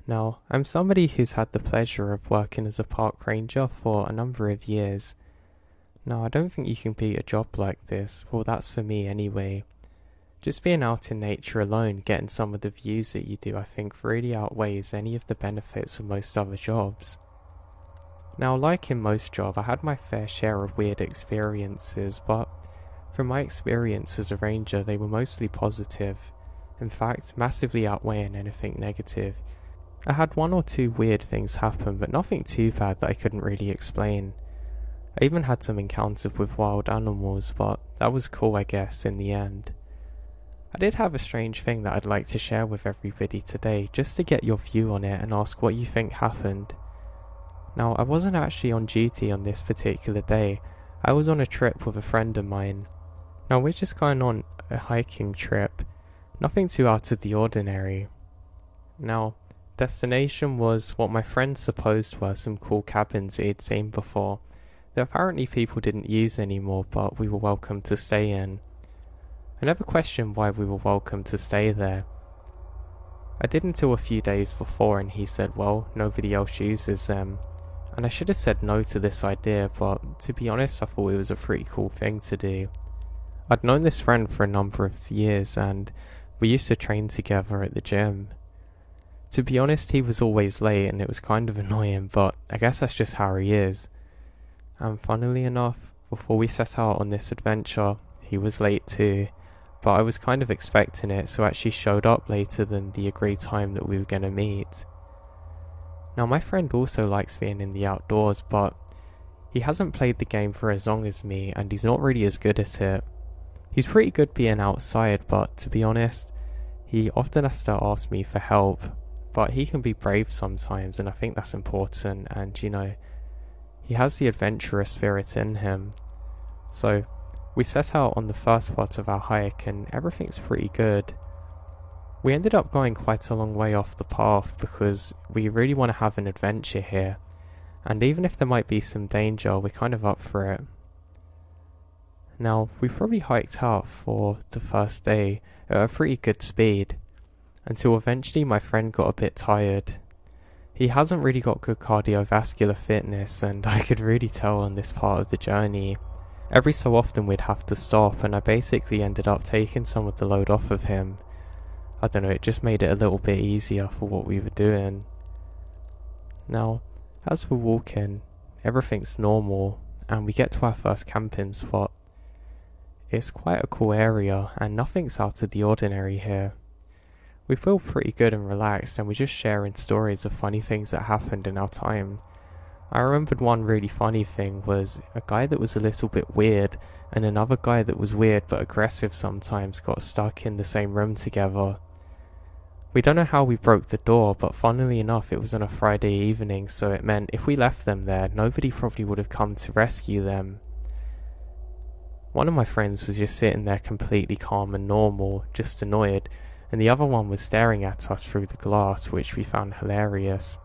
Now, I'm somebody who's had the pleasure of working as a park ranger for a number of years. Now, I don't think you can beat a job like this, well that's for me anyway. Just being out in nature alone, getting some of the views that you do, I think really outweighs any of the benefits of most other jobs. Now, like in most jobs, I had my fair share of weird experiences, but from my experience as a ranger, they were mostly positive. In fact, massively outweighing anything negative. I had one or two weird things happen, but nothing too bad that I couldn't really explain. I even had some encounters with wild animals, but that was cool I guess in the end. I did have a strange thing that I'd like to share with everybody today, just to get your view on it and ask what you think happened. Now, I wasn't actually on duty on this particular day. I was on a trip with a friend of mine. Now, we're just going on a hiking trip. Nothing too out of the ordinary. Now, destination was what my friend supposed were some cool cabins he'd seen before, that apparently people didn't use anymore, but we were welcome to stay in. I never questioned why we were welcome to stay there. I did until a few days before, and he said, well, nobody else uses them. And I should have said no to this idea, but to be honest, I thought it was a pretty cool thing to do. I'd known this friend for a number of years, and we used to train together at the gym. To be honest, he was always late, and it was kind of annoying, but I guess that's just how he is. And funnily enough, before we set out on this adventure, he was late too, but I was kind of expecting it, so actually showed up later than the agreed time that we were going to meet. Now, my friend also likes being in the outdoors, but he hasn't played the game for as long as me, and he's not really as good at it. He's pretty good being outside, but to be honest, he often has to ask me for help, but he can be brave sometimes, and I think that's important, and he has the adventurous spirit in him. So, we set out on the first part of our hike, and everything's pretty good. We ended up going quite a long way off the path because we really want to have an adventure here, and even if there might be some danger, we're kind of up for it. Now, we probably hiked out for the first day at a pretty good speed, until eventually my friend got a bit tired. He hasn't really got good cardiovascular fitness, and I could really tell on this part of the journey. Every so often we'd have to stop, and I basically ended up taking some of the load off of him. I don't know, it just made it a little bit easier for what we were doing. Now, as we're walking, everything's normal, and we get to our first camping spot. It's quite a cool area, and nothing's out of the ordinary here. We feel pretty good and relaxed, and we're just sharing stories of funny things that happened in our time. I remembered one really funny thing was a guy that was a little bit weird, and another guy that was weird but aggressive sometimes got stuck in the same room together. We don't know how we broke the door, but funnily enough it was on a Friday evening, so it meant if we left them there, nobody probably would have come to rescue them. One of my friends was just sitting there completely calm and normal, just annoyed, and the other one was staring at us through the glass, which we found hilarious.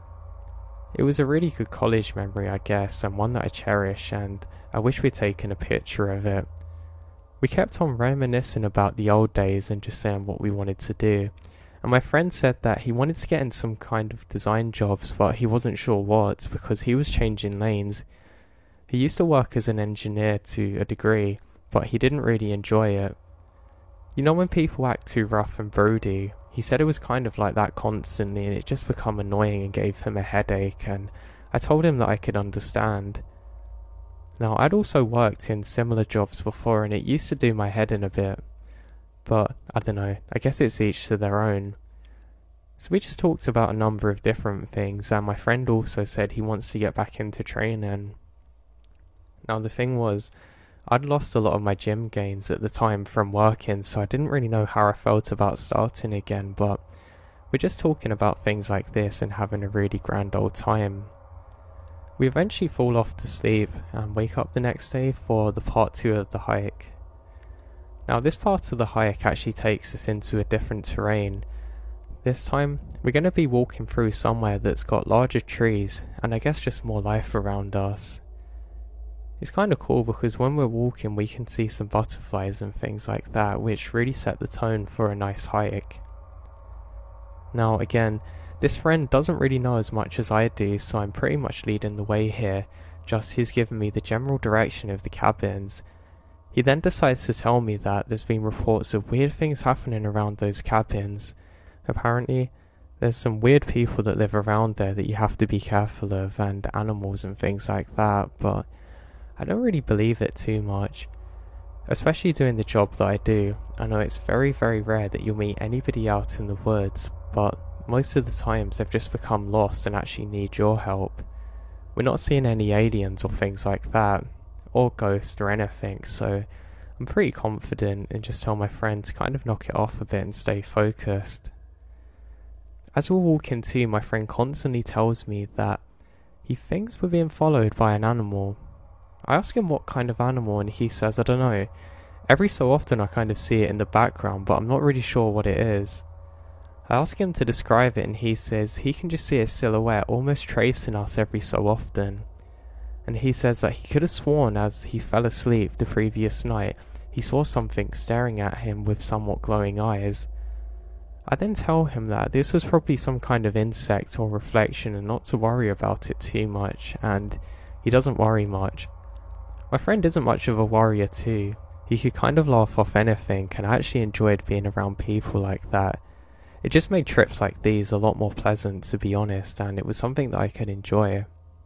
It was a really good college memory, I guess, and one that I cherish, and I wish we'd taken a picture of it. We kept on reminiscing about the old days and just saying what we wanted to do, and my friend said that he wanted to get in some kind of design jobs, but he wasn't sure what, because he was changing lanes. He used to work as an engineer to a degree, but he didn't really enjoy it. You know when people act too rough and broody? He said it was kind of like that constantly, and it just became annoying and gave him a headache, and I told him that I could understand. Now, I'd also worked in similar jobs before, and it used to do my head in a bit. But, I don't know, I guess it's each to their own. So we just talked about a number of different things, and my friend also said he wants to get back into training. Now, the thing was, I'd lost a lot of my gym gains at the time from working, so I didn't really know how I felt about starting again, but we're just talking about things like this and having a really grand old time. We eventually fall off to sleep and wake up the next day for the part 2 of the hike. Now, this part of the hike actually takes us into a different terrain. This time, we're going to be walking through somewhere that's got larger trees, and I guess just more life around us. It's kind of cool because when we're walking we can see some butterflies and things like that, which really set the tone for a nice hike. Now again, This friend doesn't really know as much as I do, so I'm pretty much leading the way here, just he's given me the general direction of the cabins. He then decides to tell me that there's been reports of weird things happening around those cabins. Apparently, there's some weird people that live around there that you have to be careful of, and animals and things like that, but I don't really believe it too much. Especially doing the job that I do, I know it's very, very rare that you'll meet anybody out in the woods, but most of the times they've just become lost and actually need your help. We're not seeing any aliens or things like that, or ghosts or anything, so I'm pretty confident and just tell my friend to kind of knock it off a bit and stay focused. As we're walking too, my friend constantly tells me that he thinks we're being followed by an animal. I ask him what kind of animal and he says, I don't know. Every so often I kind of see it in the background, but I'm not really sure what it is. I ask him to describe it and he says he can just see a silhouette almost tracing us every so often. And he says that he could have sworn as he fell asleep the previous night, he saw something staring at him with somewhat glowing eyes. I then tell him that this was probably some kind of insect or reflection and not to worry about it too much, and he doesn't worry much. My friend isn't much of a worrier too. He could kind of laugh off anything, and I actually enjoyed being around people like that. It just made trips like these a lot more pleasant, to be honest, and it was something that I could enjoy.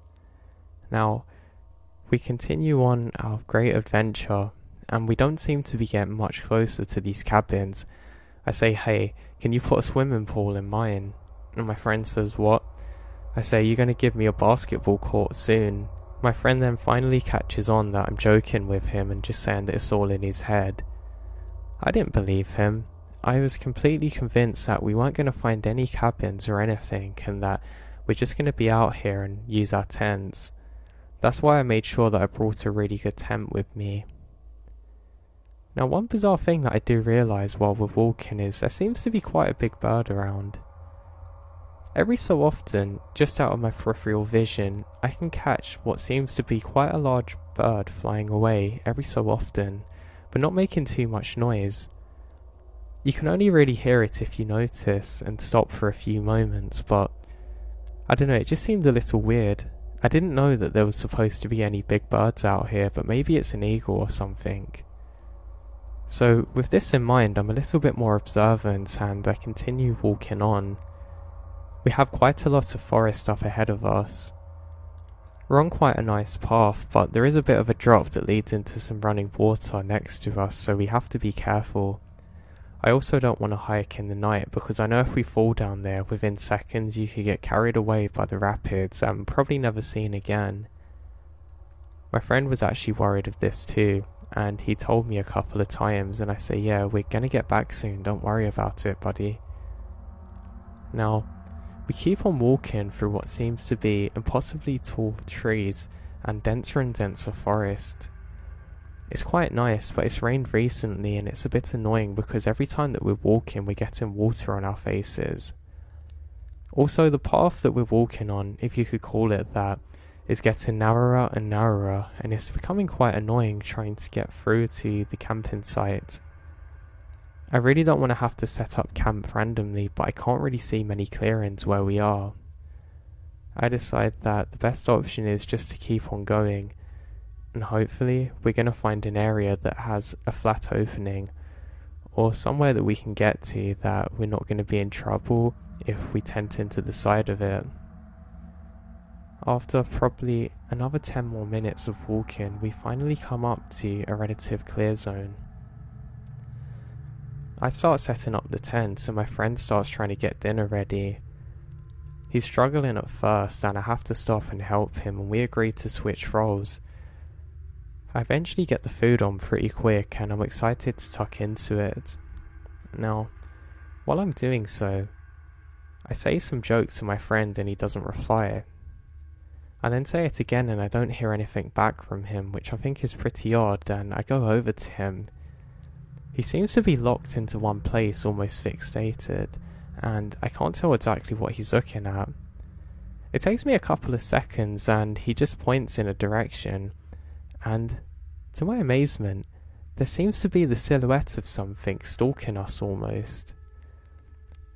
Now, we continue on our great adventure, and we don't seem to be getting much closer to these cabins. I say, hey, can you put a swimming pool in mine? And my friend says, what? I say, you're going to give me a basketball court soon. My friend then finally catches on that I'm joking with him and just saying that it's all in his head. I didn't believe him. I was completely convinced that we weren't going to find any cabins or anything, and that we're just going to be out here and use our tents. That's why I made sure that I brought a really good tent with me. Now, one bizarre thing that I do realise while we're walking is there seems to be quite a big bird around. Every so often, just out of my peripheral vision, I can catch what seems to be quite a large bird flying away every so often, but not making too much noise. You can only really hear it if you notice and stop for a few moments, but I don't know, it just seemed a little weird. I didn't know that there was supposed to be any big birds out here, but maybe it's an eagle or something. So with this in mind, I'm a little bit more observant and I continue walking on. We have quite a lot of forest up ahead of us. We're on quite a nice path, but there is a bit of a drop that leads into some running water next to us, so we have to be careful. I also don't want to hike in the night because I know if we fall down there within seconds you could get carried away by the rapids and probably never seen again. My friend was actually worried of this too, and he told me a couple of times, and I say, yeah, we're gonna get back soon, don't worry about it, buddy. Now, we keep on walking through what seems to be impossibly tall trees and denser forest. It's quite nice, but it's rained recently and it's a bit annoying because every time that we're walking we're getting water on our faces. Also, the path that we're walking on, if you could call it that, is getting narrower and narrower, and it's becoming quite annoying trying to get through to the camping site. I really don't want to have to set up camp randomly, but I can't really see many clearings where we are. I decide that the best option is just to keep on going, and hopefully we're going to find an area that has a flat opening, or somewhere that we can get to that we're not going to be in trouble if we tent into the side of it. After probably another 10 more minutes of walking, we finally come up to a relative clear zone. I start setting up the tent and my friend starts trying to get dinner ready. He's struggling at first and I have to stop and help him, and we agree to switch roles. I eventually get the food on pretty quick and I'm excited to tuck into it. Now, while I'm doing so, I say some joke to my friend and he doesn't reply. I then say it again and I don't hear anything back from him, which I think is pretty odd, and I go over to him. He seems to be locked into one place, almost fixated, and I can't tell exactly what he's looking at. It takes me a couple of seconds and he just points in a direction, and to my amazement, there seems to be the silhouette of something stalking us almost.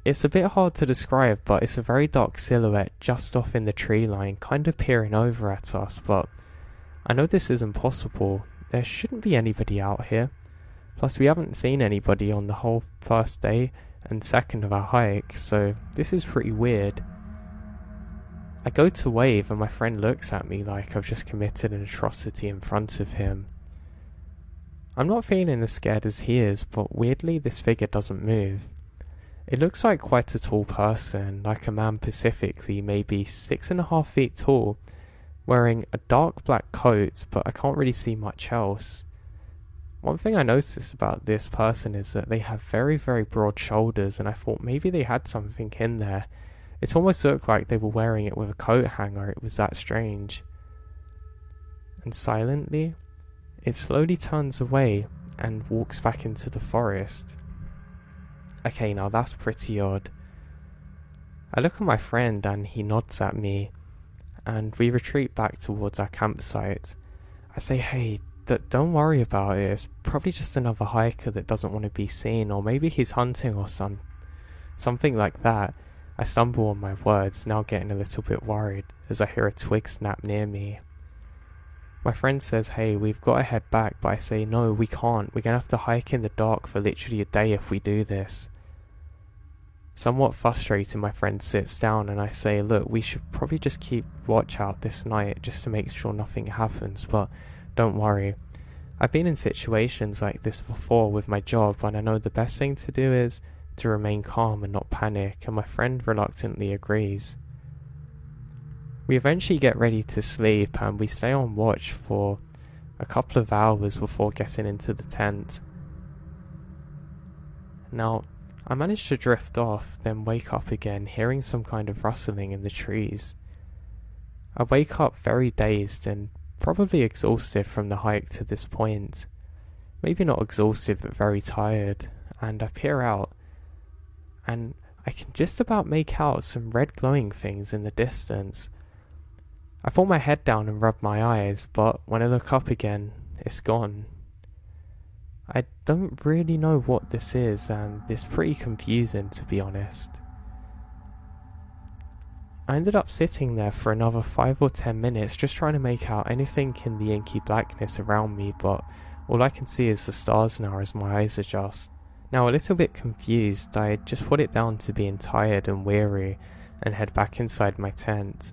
It's a bit hard to describe, but it's a very dark silhouette just off in the tree line, kind of peering over at us, but I know this isn't possible. There shouldn't be anybody out here. Plus, we haven't seen anybody on the whole first day and second of our hike, so this is pretty weird. I go to wave and my friend looks at me like I've just committed an atrocity in front of him. I'm not feeling as scared as he is, but weirdly this figure doesn't move. It looks like quite a tall person, like a man specifically, maybe 6.5 feet tall, wearing a dark black coat, but I can't really see much else. One thing I noticed about this person is that they have very, very broad shoulders, and I thought maybe they had something in there. It almost looked like they were wearing it with a coat hanger. It was that strange. And silently, it slowly turns away and walks back into the forest. Okay, now that's pretty odd. I look at my friend and he nods at me, and we retreat back towards our campsite. I say, hey, don't worry about it. It's probably just another hiker that doesn't want to be seen, or maybe he's hunting or something like that. I stumble on my words, now getting a little bit worried as I hear a twig snap near me. My friend says, hey, we've got to head back, but I say, no, we can't. We're going to have to hike in the dark for literally a day if we do this. Somewhat frustrated, my friend sits down and I say, look, we should probably just keep watch out this night just to make sure nothing happens, but don't worry. I've been in situations like this before with my job, and I know the best thing to do is to remain calm and not panic, and my friend reluctantly agrees. We eventually get ready to sleep and we stay on watch for a couple of hours before getting into the tent. Now, I manage to drift off, then wake up again, hearing some kind of rustling in the trees. I wake up very dazed and probably exhausted from the hike to this point. Maybe not exhausted, but very tired, and I peer out, and I can just about make out some red glowing things in the distance. I pull my head down and rub my eyes, but when I look up again, it's gone. I don't really know what this is, and it's pretty confusing, to be honest. I ended up sitting there for another 5 or 10 minutes just trying to make out anything in the inky blackness around me, but all I can see is the stars now as my eyes adjust. Now, a little bit confused, I just put it down to being tired and weary and head back inside my tent.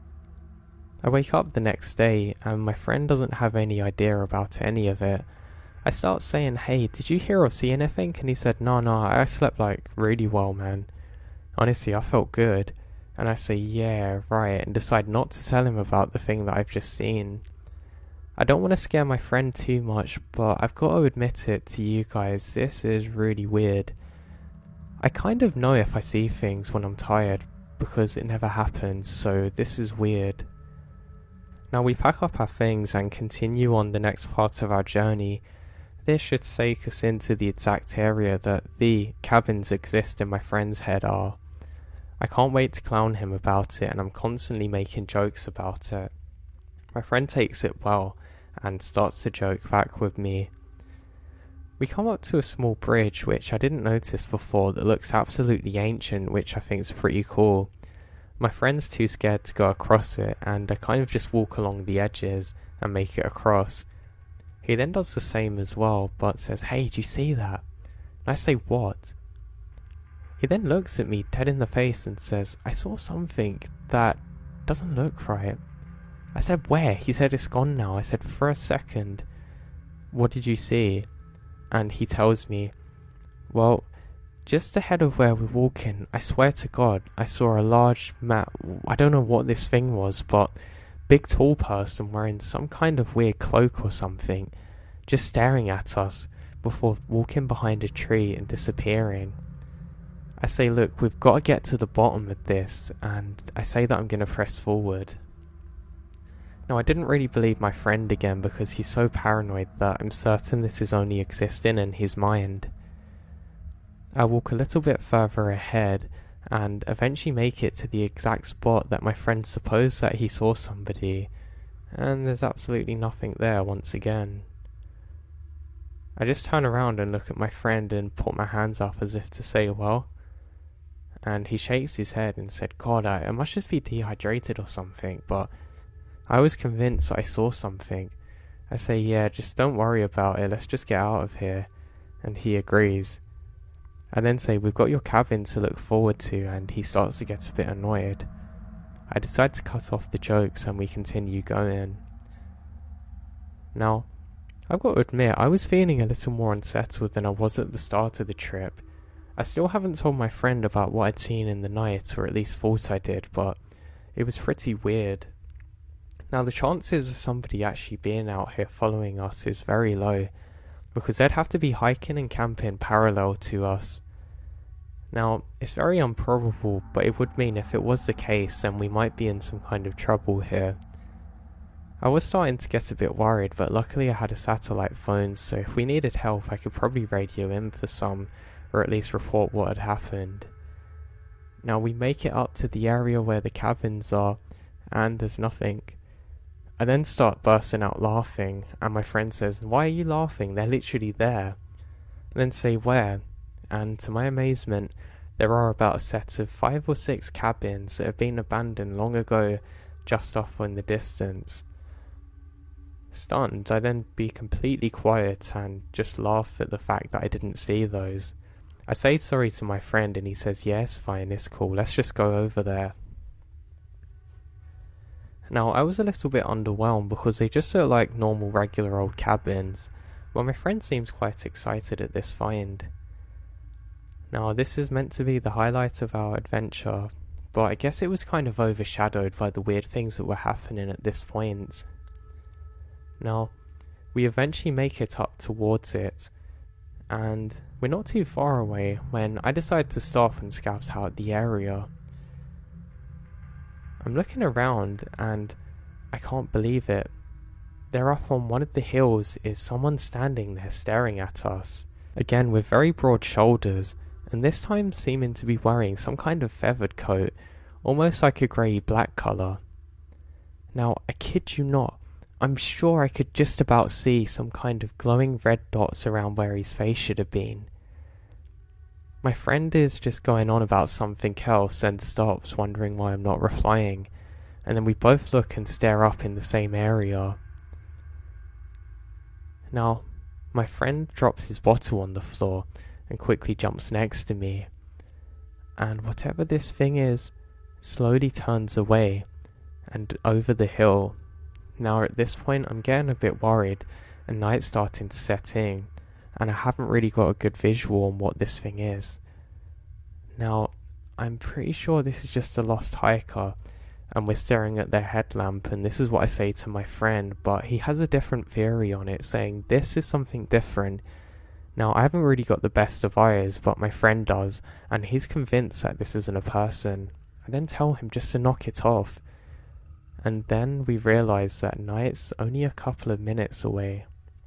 I wake up the next day and my friend doesn't have any idea about any of it. I start saying, hey, did you hear or see anything? And he said, no, I slept like really well, man. Honestly, I felt good. And I say, yeah, right, and decide not to tell him about the thing that I've just seen. I don't want to scare my friend too much, but I've got to admit it to you guys, this is really weird. I kind of know if I see things when I'm tired, because it never happens, so this is weird. Now we pack up our things and continue on the next part of our journey. This should take us into the exact area that the cabins exist in my friend's head are. I can't wait to clown him about it, and I'm constantly making jokes about it. My friend takes it well and starts to joke back with me. We come up to a small bridge which I didn't notice before that looks absolutely ancient, which I think is pretty cool. My friend's too scared to go across it, and I kind of just walk along the edges and make it across. He then does the same as well, but says, hey, do you see that? And I say, what? He then looks at me dead in the face and says, I saw something that doesn't look right. I said, where? He said, it's gone now. I said, for a second, what did you see? And he tells me, well, just ahead of where we're walking, I swear to God, I saw a large I don't know what this thing was, but big tall person wearing some kind of weird cloak or something, just staring at us before walking behind a tree and disappearing. I say, look, we've got to get to the bottom of this, and I say that I'm going to press forward. Now, I didn't really believe my friend again because he's so paranoid that I'm certain this is only existing in his mind. I walk a little bit further ahead and eventually make it to the exact spot that my friend supposed that he saw somebody, and there's absolutely nothing there once again. I just turn around and look at my friend and put my hands up as if to say, well, and he shakes his head and said, God, I must just be dehydrated or something, but I was convinced I saw something. I say, yeah, just don't worry about it, let's just get out of here. And he agrees. I then say, we've got your cabin to look forward to, and he starts to get a bit annoyed. I decide to cut off the jokes and we continue going. Now, I've got to admit, I was feeling a little more unsettled than I was at the start of the trip. I still haven't told my friend about what I'd seen in the night, or at least thought I did, but it was pretty weird. Now, the chances of somebody actually being out here following us is very low, because they'd have to be hiking and camping parallel to us. Now, it's very improbable, but it would mean if it was the case, then we might be in some kind of trouble here. I was starting to get a bit worried, but luckily I had a satellite phone, so if we needed help I could probably radio in for some, or at least report what had happened. Now we make it up to the area where the cabins are, and there's nothing. I then start bursting out laughing, and my friend says, "Why are you laughing? They're literally there." I then say, "Where?" And to my amazement, there are about a set of 5 or 6 cabins that have been abandoned long ago, just off in the distance. Stunned, I then be completely quiet and just laugh at the fact that I didn't see those. I say sorry to my friend and he says, "Yeah, it's fine, it's cool, let's just go over there." Now, I was a little bit underwhelmed because they just look like normal regular old cabins, but my friend seems quite excited at this find. Now, this is meant to be the highlight of our adventure, but I guess it was kind of overshadowed by the weird things that were happening at this point. Now, we eventually make it up towards it, and we're not too far away when I decide to stop and scout out the area. I'm looking around and I can't believe it. There up on one of the hills is someone standing there staring at us, again with very broad shoulders, and this time seeming to be wearing some kind of feathered coat, almost like a grey-black colour. Now, I kid you not, I'm sure I could just about see some kind of glowing red dots around where his face should have been. My friend is just going on about something else and stops, wondering why I'm not replying, and then we both look and stare up in the same area. Now, my friend drops his bottle on the floor and quickly jumps next to me, and whatever this thing is, slowly turns away and over the hill. Now at this point I'm getting a bit worried and night's starting to set in, and I haven't really got a good visual on what this thing is. Now, I'm pretty sure this is just a lost hiker, and we're staring at their headlamp, and this is what I say to my friend, but he has a different theory on it, saying this is something different. Now, I haven't really got the best of eyes, but my friend does, and he's convinced that this isn't a person. I then tell him just to knock it off, and then we realise that night's only a couple of minutes away.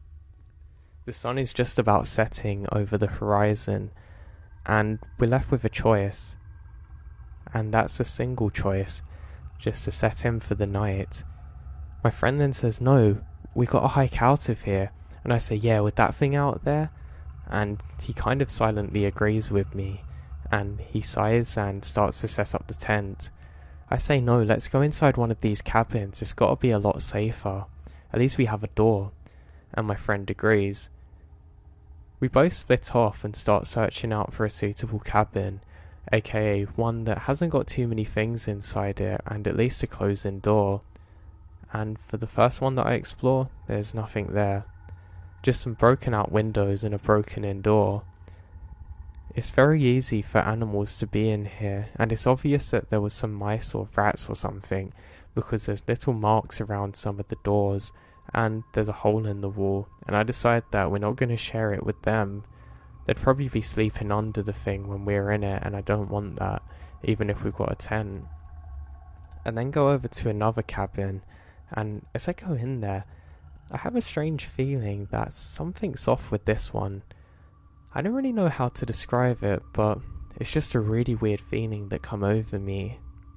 The sun is just about setting over the horizon, and we're left with a choice. And that's a single choice, just to set in for the night. My friend then says, "No, we gotta hike out of here." And I say, "Yeah, with that thing out there?" And he kind of silently agrees with me, and he sighs and starts to set up the tent. I say, "No, let's go inside one of these cabins, it's gotta be a lot safer. At least we have a door." And my friend agrees. We both split off and start searching out for a suitable cabin, aka one that hasn't got too many things inside it and at least a closed-in door. And for the first one that I explore, there's nothing there. Just some broken out windows and a broken-in door. It's very easy for animals to be in here, and it's obvious that there was some mice or rats or something, because there's little marks around some of the doors, and there's a hole in the wall, and I decide that we're not going to share it with them. They'd probably be sleeping under the thing when we're in it, and I don't want that, even if we've got a tent. And then go over to another cabin, and as I go in there, I have a strange feeling that something's off with this one. I don't really know how to describe it, but it's just a really weird feeling that come over me.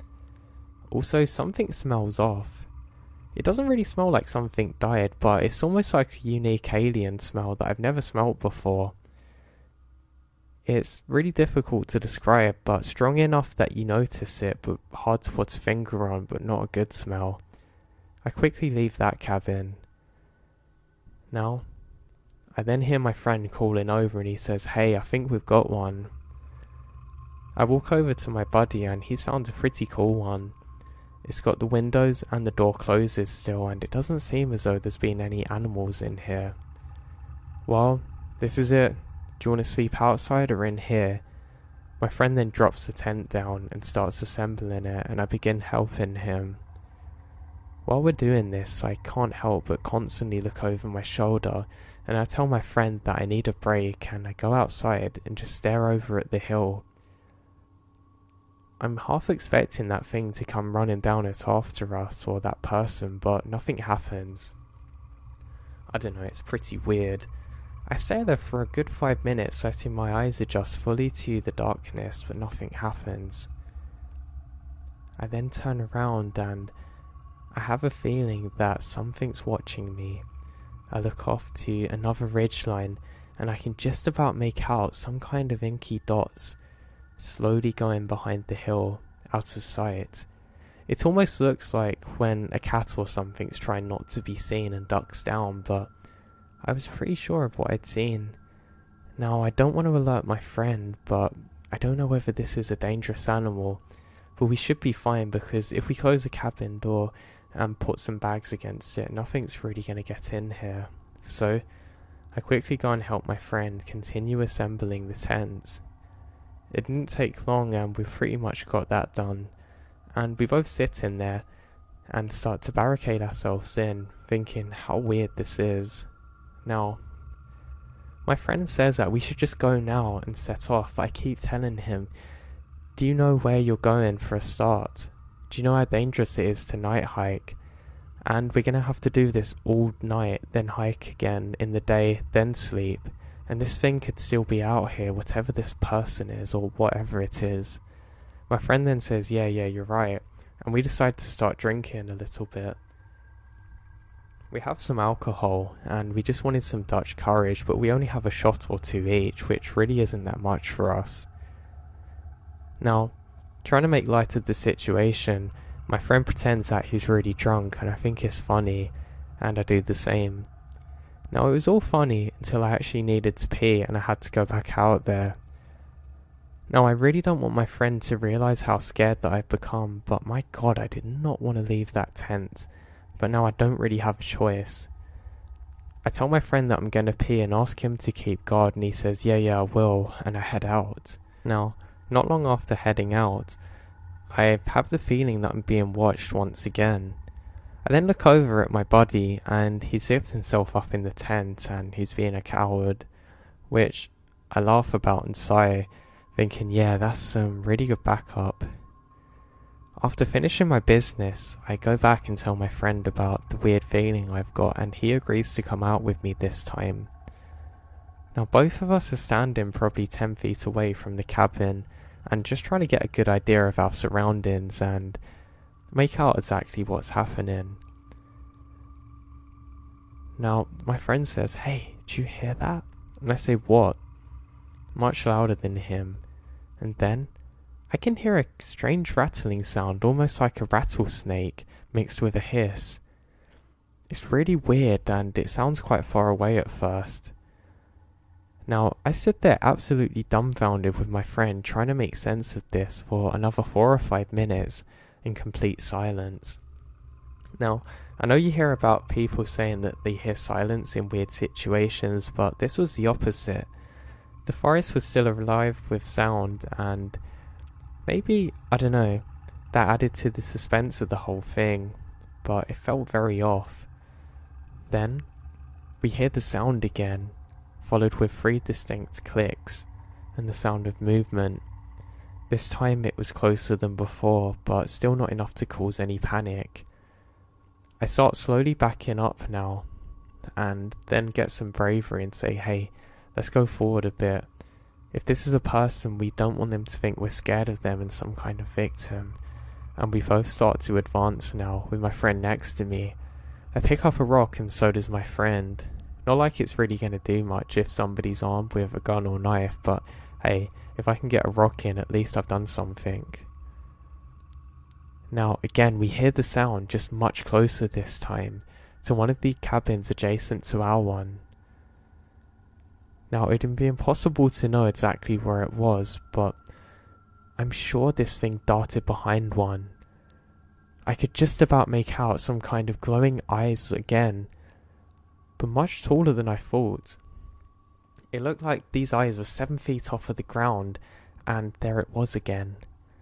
Also, something smells off. It doesn't really smell like something died, but it's almost like a unique alien smell that I've never smelled before. It's really difficult to describe, but strong enough that you notice it, but hard to put a finger on, but not a good smell. I quickly leave that cabin. Now, I then hear my friend calling over and he says, "Hey, I think we've got one." I walk over to my buddy and he's found a pretty cool one. It's got the windows and the door closes still, and it doesn't seem as though there's been any animals in here. "Well, this is it. Do you want to sleep outside or in here?" My friend then drops the tent down and starts assembling it, and I begin helping him. While we're doing this, I can't help but constantly look over my shoulder, and I tell my friend that I need a break, and I go outside and just stare over at the hill. I'm half expecting that thing to come running down it after us, or that person, but nothing happens. I don't know, it's pretty weird. I stay there for a good 5 minutes, letting my eyes adjust fully to the darkness, but nothing happens. I then turn around and I have a feeling that something's watching me. I look off to another ridgeline and I can just about make out some kind of inky dots slowly going behind the hill, out of sight. It almost looks like when a cat or something's trying not to be seen and ducks down, but I was pretty sure of what I'd seen. Now, I don't want to alert my friend, but I don't know whether this is a dangerous animal, but we should be fine because if we close the cabin door and put some bags against it, nothing's really going to get in here. So I quickly go and help my friend continue assembling the tent. It didn't take long and we've pretty much got that done, and we both sit in there and start to barricade ourselves in, thinking how weird this is. Now, my friend says that we should just go now and set off. I keep telling him, "Do you know where you're going for a start? Do you know how dangerous it is to night hike? And we're going to have to do this all night, then hike again in the day, then sleep. And this thing could still be out here, whatever this person is, or whatever it is." My friend then says, yeah, you're right. And we decide to start drinking a little bit. We have some alcohol, and we just wanted some Dutch courage, but we only have a shot or two each, which really isn't that much for us. Now, trying to make light of the situation, my friend pretends that he's really drunk, and I think it's funny, and I do the same. Now, it was all funny until I actually needed to pee, and I had to go back out there. Now, I really don't want my friend to realise how scared that I've become, but my god, I did not want to leave that tent. But now I don't really have a choice. I tell my friend that I'm going to pee and ask him to keep guard, and he says, yeah, I will, and I head out. Now, not long after heading out, I have the feeling that I'm being watched once again. I then look over at my buddy, and he zips himself up in the tent, and he's being a coward, which I laugh about and sigh, thinking, yeah, that's some really good backup. After finishing my business, I go back and tell my friend about the weird feeling I've got, and he agrees to come out with me this time. Now, both of us are standing probably 10 feet away from the cabin and just trying to get a good idea of our surroundings and make out exactly what's happening. Now, my friend says, "Hey, did you hear that?" And I say, "What?" Much louder than him. And then I can hear a strange rattling sound, almost like a rattlesnake, mixed with a hiss. It's really weird, and it sounds quite far away at first. Now, I stood there absolutely dumbfounded with my friend, trying to make sense of this for another 4 or 5 minutes in complete silence. Now, I know you hear about people saying that they hear silence in weird situations, but this was the opposite. The forest was still alive with sound, and maybe, I don't know, that added to the suspense of the whole thing, but it felt very off. Then, we hear the sound again, followed with 3 distinct clicks, and the sound of movement. This time it was closer than before, but still not enough to cause any panic. I start slowly backing up now, and then get some bravery and say, hey, let's go forward a bit. If this is a person, we don't want them to think we're scared of them and some kind of victim. And we both start to advance now, with my friend next to me. I pick up a rock and so does my friend. Not like it's really going to do much if somebody's armed with a gun or knife, but hey, if I can get a rock in, at least I've done something. Now, again, we hear the sound just much closer this time, to one of the cabins adjacent to our one. Now, it'd be impossible to know exactly where it was, but I'm sure this thing darted behind one. I could just about make out some kind of glowing eyes again, but much taller than I thought. It looked like these eyes were 7 feet off of the ground, and there it was again.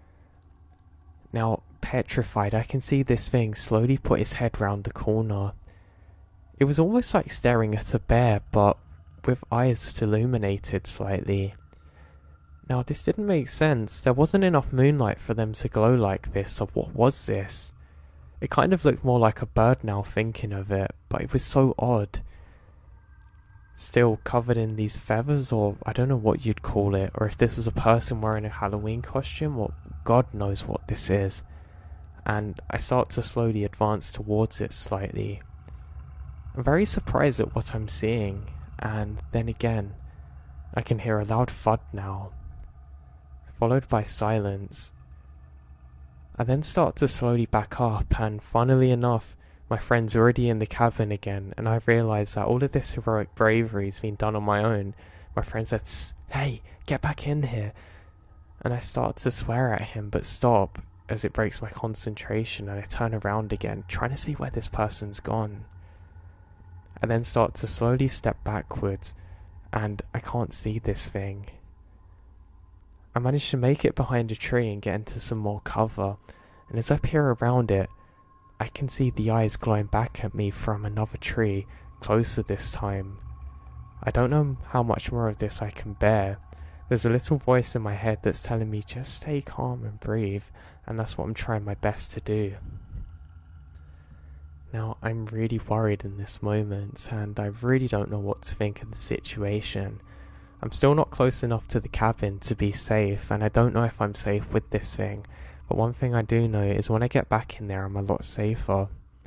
Now, petrified, I can see this thing slowly put its head round the corner. It was almost like staring at a bear, but with eyes that illuminated slightly. Now, this didn't make sense. There wasn't enough moonlight for them to glow like this, so what was this? It kind of looked more like a bird now thinking of it, but it was so odd. Still covered in these feathers, or I don't know what you'd call it, or if this was a person wearing a Halloween costume, or God knows what this is. And I start to slowly advance towards it slightly. I'm very surprised at what I'm seeing, and then again, I can hear a loud thud now, followed by silence. I then start to slowly back up, and funnily enough, my friend's already in the cabin again, and I realise that all of this heroic bravery has been done on my own. My friend says, "Hey, get back in here." And I start to swear at him, but stop, as it breaks my concentration, and I turn around again, trying to see where this person's gone. I then start to slowly step backwards, and I can't see this thing. I manage to make it behind a tree and get into some more cover, and as I peer around it, I can see the eyes glowing back at me from another tree, closer this time. I don't know how much more of this I can bear. There's a little voice in my head that's telling me just stay calm and breathe, and that's what I'm trying my best to do. Now, I'm really worried in this moment, and I really don't know what to think of the situation. I'm still not close enough to the cabin to be safe, and I don't know if I'm safe with this thing, but one thing I do know is when I get back in there, I'm a lot safer.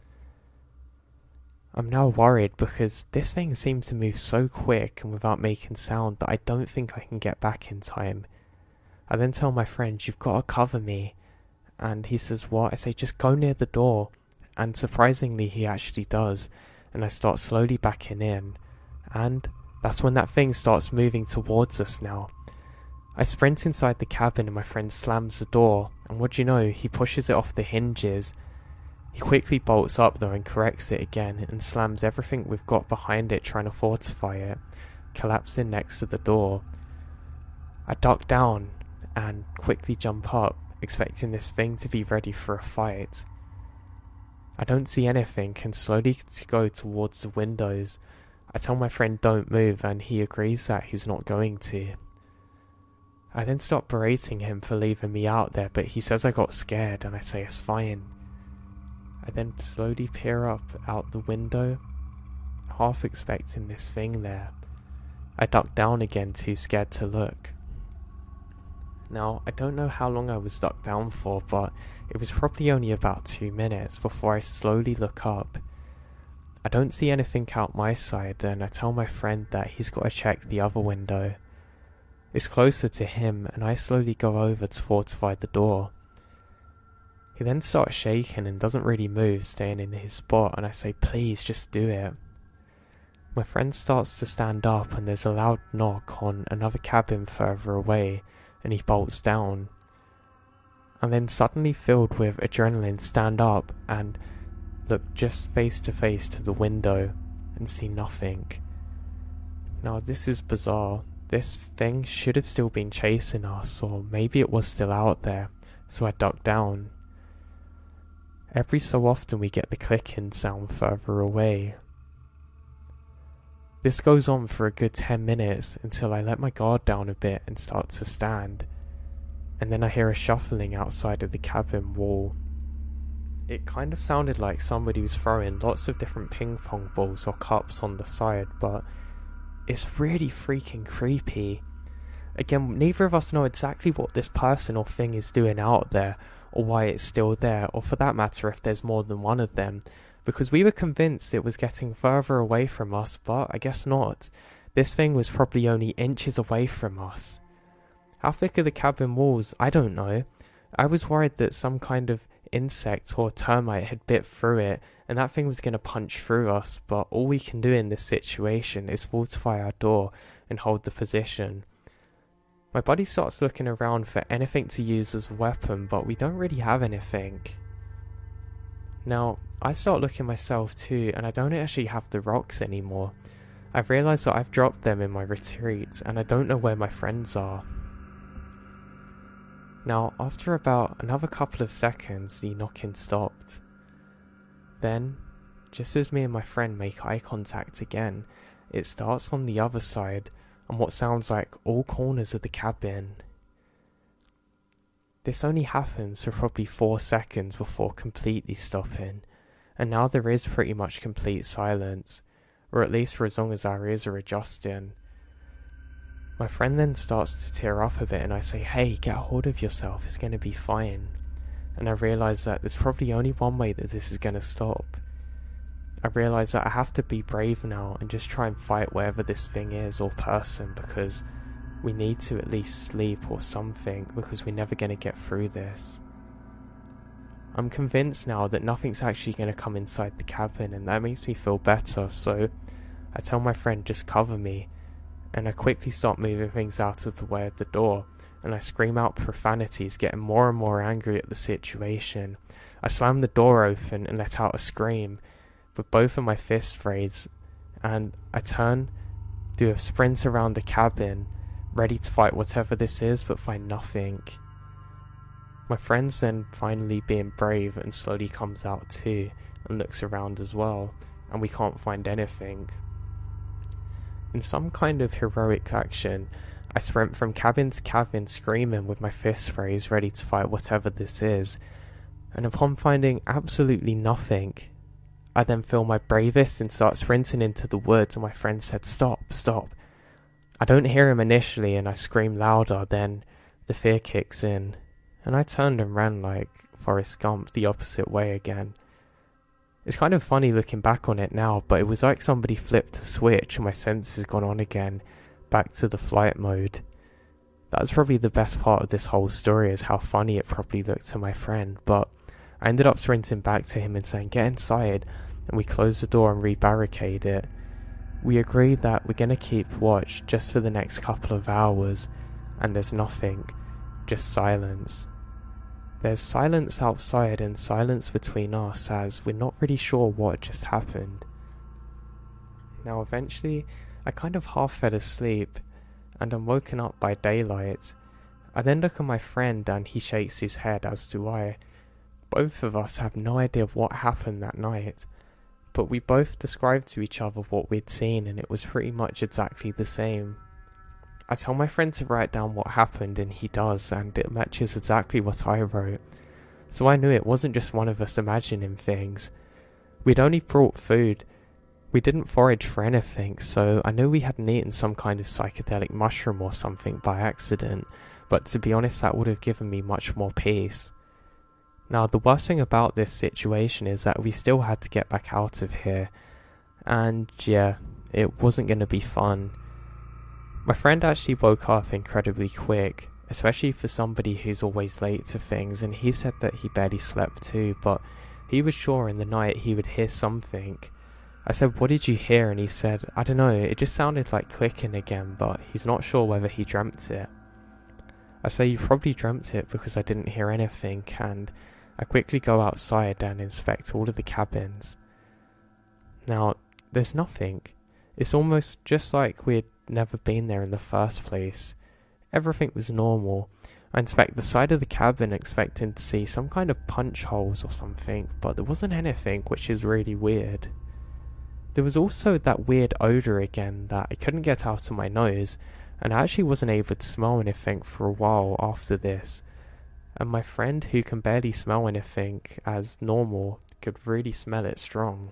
I'm now worried because this thing seems to move so quick and without making sound that I don't think I can get back in time. I then tell my friend, "You've got to cover me," and he says, "What?" I say, "Just go near the door." And surprisingly, he actually does, and I start slowly backing in, and that's when that thing starts moving towards us now. I sprint inside the cabin and my friend slams the door, and what do you know, he pushes it off the hinges. He quickly bolts up though and corrects it again, and slams everything we've got behind it trying to fortify it, collapsing next to the door. I duck down and quickly jump up, expecting this thing to be ready for a fight. I don't see anything and slowly go towards the windows. I tell my friend don't move, and he agrees that he's not going to. I then start berating him for leaving me out there, but he says I got scared, and I say it's fine. I then slowly peer up out the window, half expecting this thing there. I duck down again, too scared to look. Now, I don't know how long I was ducked down for, but it was probably only about 2 minutes before I slowly look up. I don't see anything out my side, and I tell my friend that he's got to check the other window. It's closer to him, and I slowly go over to fortify the door. He then starts shaking and doesn't really move, staying in his spot, and I say, "Please, just do it." My friend starts to stand up, and there's a loud knock on another cabin further away, and he bolts down. And then suddenly filled with adrenaline, stand up and look just face to face to the window and see nothing. Now this is bizarre. This thing should have still been chasing us, or maybe it was still out there, so I duck down. Every so often we get the clicking sound further away. This goes on for a good 10 minutes until I let my guard down a bit and start to stand, and then I hear a shuffling outside of the cabin wall. It kind of sounded like somebody was throwing lots of different ping pong balls or cups on the side, but it's really freaking creepy. Again, neither of us know exactly what this person or thing is doing out there, or why it's still there, or for that matter if there's more than one of them, because we were convinced it was getting further away from us, but I guess not. This thing was probably only inches away from us. How thick are the cabin walls? I don't know. I was worried that some kind of insect or termite had bit through it and that thing was going to punch through us, but all we can do in this situation is fortify our door and hold the position. My buddy starts looking around for anything to use as a weapon, but we don't really have anything. Now, I start looking myself too, and I don't actually have the rocks anymore. I've realised that I've dropped them in my retreat, and I don't know where my friends are. Now, after about another couple of seconds, the knocking stopped. Then, just as me and my friend make eye contact again, it starts on the other side, on what sounds like all corners of the cabin. This only happens for probably 4 seconds before completely stopping, and now there is pretty much complete silence, or at least for as long as our ears are adjusting. My friend then starts to tear up a bit and I say, "Hey, get a hold of yourself, it's going to be fine." And I realise that there's probably only one way that this is going to stop. I realise that I have to be brave now and just try and fight whatever this thing is or person, because we need to at least sleep or something, because we're never going to get through this. I'm convinced now that nothing's actually going to come inside the cabin, and that makes me feel better, so I tell my friend, "Just cover me," and I quickly start moving things out of the way of the door, and I scream out profanities, getting more and more angry at the situation. I slam the door open and let out a scream with both of my fists raised, and I turn, do a sprint around the cabin, ready to fight whatever this is, but find nothing. My friend's then finally being brave and slowly comes out too, and looks around as well, and we can't find anything. In some kind of heroic action, I sprint from cabin to cabin screaming with my fists raised, ready to fight whatever this is, and upon finding absolutely nothing, I then feel my bravest and start sprinting into the woods, and my friend said, "Stop, stop." I don't hear him initially and I scream louder, then the fear kicks in, and I turned and ran like Forrest Gump the opposite way again. It's kind of funny looking back on it now, but it was like somebody flipped a switch and my senses gone on again, back to the flight mode. That was probably the best part of this whole story, is how funny it probably looked to my friend, but I ended up sprinting back to him and saying, "Get inside," and we closed the door and re-barricade it. We agreed that we're going to keep watch just for the next couple of hours, and there's nothing, just silence. There's silence outside and silence between us, as we're not really sure what just happened. Now eventually, I kind of half fell asleep, and I'm woken up by daylight. I then look at my friend and he shakes his head, as do I. Both of us have no idea what happened that night, but we both described to each other what we'd seen, and it was pretty much exactly the same. I tell my friend to write down what happened, and he does, and it matches exactly what I wrote. So I knew it wasn't just one of us imagining things. We'd only brought food. We didn't forage for anything, so I knew we hadn't eaten some kind of psychedelic mushroom or something by accident, but to be honest, that would have given me much more peace. Now, the worst thing about this situation is that we still had to get back out of here, and yeah, it wasn't going to be fun. My friend actually woke up incredibly quick, especially for somebody who's always late to things, and he said that he barely slept too, but he was sure in the night he would hear something. I said, "What did you hear?" And he said, "I don't know, it just sounded like clicking again, but he's not sure whether he dreamt it." I say, "You probably dreamt it because I didn't hear anything," and I quickly go outside and inspect all of the cabins. Now, there's nothing. It's almost just like we had never been there in the first place. Everything was normal. I inspect the side of the cabin expecting to see some kind of punch holes or something, but there wasn't anything, which is really weird. There was also that weird odour again that I couldn't get out of my nose, and I actually wasn't able to smell anything for a while after this. And my friend, who can barely smell anything as normal, could really smell it strong.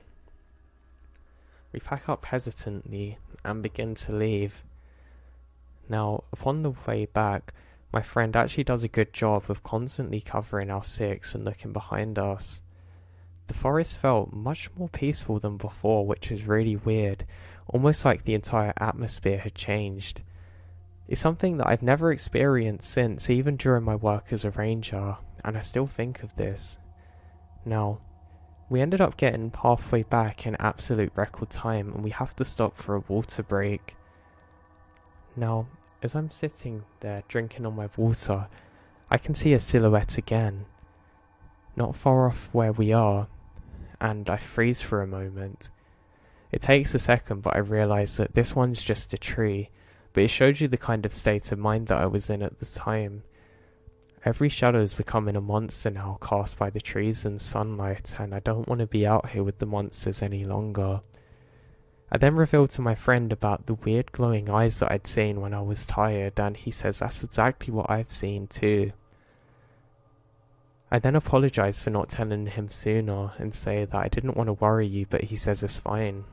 We pack up hesitantly and begin to leave. Now, upon the way back, my friend actually does a good job of constantly covering our six and looking behind us. The forest felt much more peaceful than before, which is really weird, almost like the entire atmosphere had changed. It's something that I've never experienced since, even during my work as a ranger, and I still think of this. Now, we ended up getting halfway back in absolute record time, and we have to stop for a water break. Now, as I'm sitting there drinking on my water, I can see a silhouette again, not far off where we are, and I freeze for a moment. It takes a second, but I realise that this one's just a tree, but it showed you the kind of state of mind that I was in at the time. Every shadow is becoming a monster now, cast by the trees and sunlight, and I don't want to be out here with the monsters any longer. I then revealed to my friend about the weird glowing eyes that I'd seen when I was tired, and he says that's exactly what I've seen too. I then apologised for not telling him sooner and say that I didn't want to worry you, but he says it's fine.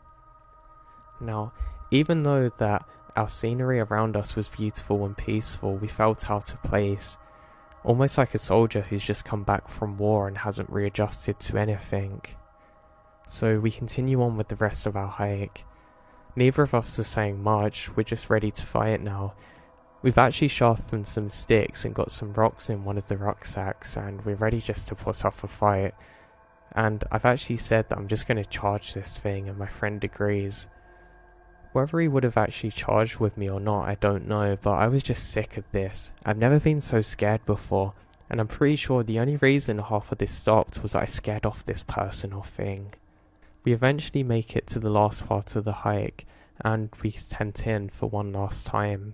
Now, even though that our scenery around us was beautiful and peaceful, we felt out of place, almost like a soldier who's just come back from war and hasn't readjusted to anything. So we continue on with the rest of our hike. Neither of us is saying much, we're just ready to fight now. We've actually sharpened some sticks and got some rocks in one of the rucksacks, and we're ready just to put off a fight. And I've actually said that I'm just going to charge this thing, and my friend agrees. Whether he would have actually charged with me or not, I don't know, but I was just sick of this. I've never been so scared before, and I'm pretty sure the only reason half of this stopped was that I scared off this person or thing. We eventually make it to the last part of the hike, and we tent in for one last time.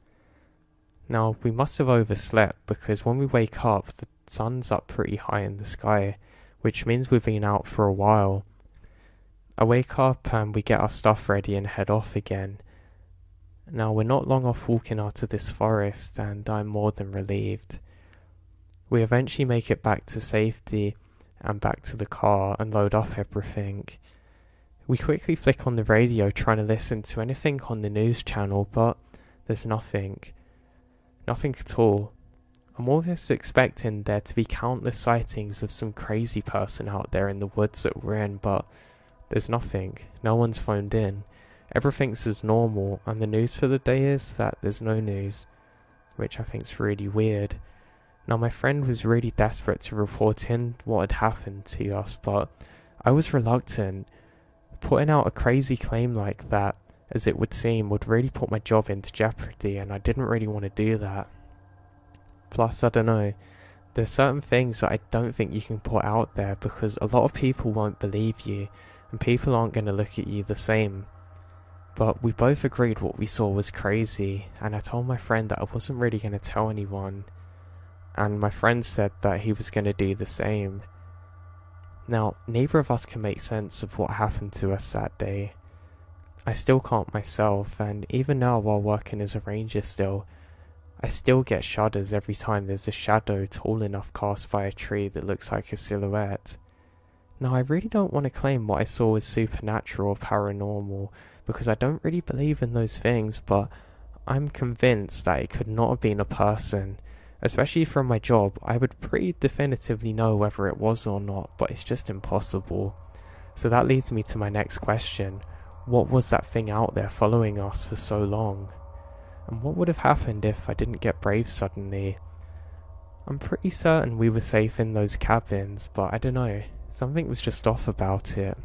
Now, we must have overslept, because when we wake up, the sun's up pretty high in the sky, which means we've been out for a while. I wake up and we get our stuff ready and head off again. Now, we're not long off walking out of this forest, and I'm more than relieved. We eventually make it back to safety and back to the car and load up everything. We quickly flick on the radio trying to listen to anything on the news channel, but there's nothing. Nothing at all. I'm almost expecting there to be countless sightings of some crazy person out there in the woods that we're in, but there's nothing. No one's phoned in. Everything's as normal, and the news for the day is that there's no news, which I think's really weird. Now, my friend was really desperate to report in what had happened to us, but I was reluctant. Putting out a crazy claim like that, as it would seem, would really put my job into jeopardy, and I didn't really want to do that. Plus, I don't know, there's certain things that I don't think you can put out there because a lot of people won't believe you, and people aren't going to look at you the same. But we both agreed what we saw was crazy, and I told my friend that I wasn't really going to tell anyone, and my friend said that he was going to do the same. Now, neither of us can make sense of what happened to us that day. I still can't myself, and even now while working as a ranger still, I still get shudders every time there's a shadow tall enough cast by a tree that looks like a silhouette. Now, I really don't want to claim what I saw was supernatural or paranormal, because I don't really believe in those things, but I'm convinced that it could not have been a person. Especially from my job, I would pretty definitively know whether it was or not, but it's just impossible. So that leads me to my next question. What was that thing out there following us for so long? And what would have happened if I didn't get brave suddenly? I'm pretty certain we were safe in those cabins, but I don't know, something was just off about it.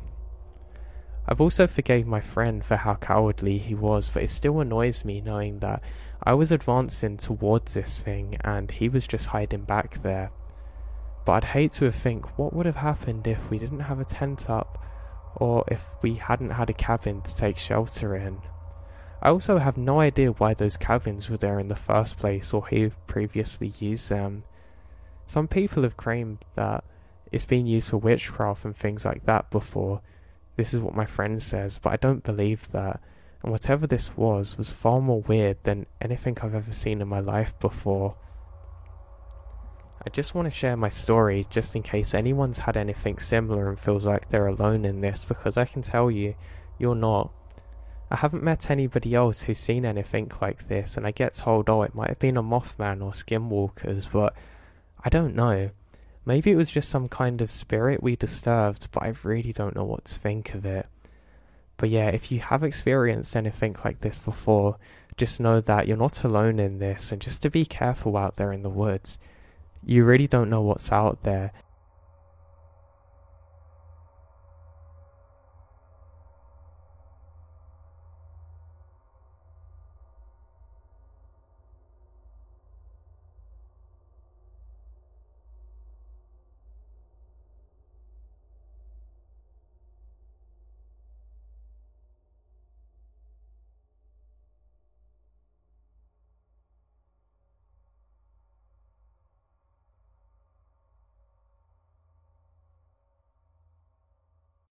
I've also forgave my friend for how cowardly he was, but it still annoys me knowing that I was advancing towards this thing and he was just hiding back there. But I'd hate to think what would have happened if we didn't have a tent up, or if we hadn't had a cabin to take shelter in. I also have no idea why those cabins were there in the first place or who previously used them. Some people have claimed that it's been used for witchcraft and things like that before. This is what my friend says, but I don't believe that. And whatever this was far more weird than anything I've ever seen in my life before. I just want to share my story just in case anyone's had anything similar and feels like they're alone in this, because I can tell you, you're not. I haven't met anybody else who's seen anything like this, and I get told, oh, it might have been a Mothman or Skinwalkers, but I don't know. Maybe it was just some kind of spirit we disturbed, but I really don't know what to think of it. But yeah, if you have experienced anything like this before, just know that you're not alone in this, and just to be careful out there in the woods. You really don't know what's out there,